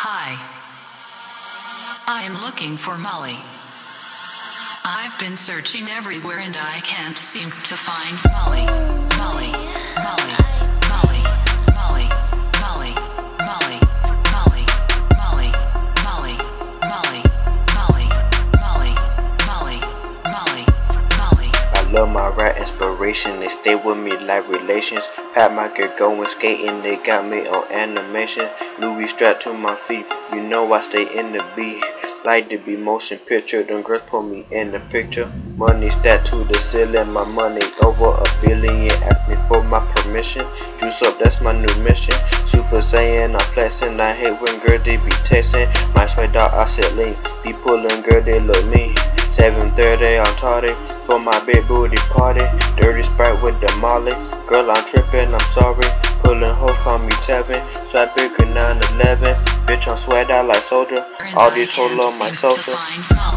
Hi. I am looking for Molly. I've been searching everywhere and I can't seem to find Molly. Molly. Molly. Molly. Molly. Molly. Molly. Molly. Molly. Molly. Molly. Molly. Molly. Molly. Molly. Molly. I love my rap inspiration, they stay with me like relations. Had my gear going skating, they got me on animation. Louis strapped to my feet, you know I stay in the beat. Like to be motion picture, them girls put me in the picture. Money stacked to the ceiling, my money over $1 billion. Ask me for my permission, juice up, that's my new mission. Super Saiyan, I'm flexing, I hate when girls they be texting. My sweat dog, I said lean, be pulling girl, they look mean. 7:30, I'm tardy for my big booty party. Dirty Sprite with the Molly, girl I'm tripping, I'm sorry. Pulling hoes call me Tevin, swag bigger 911. Bitch I'm sweat out like soldier, all these hoes love my salsa.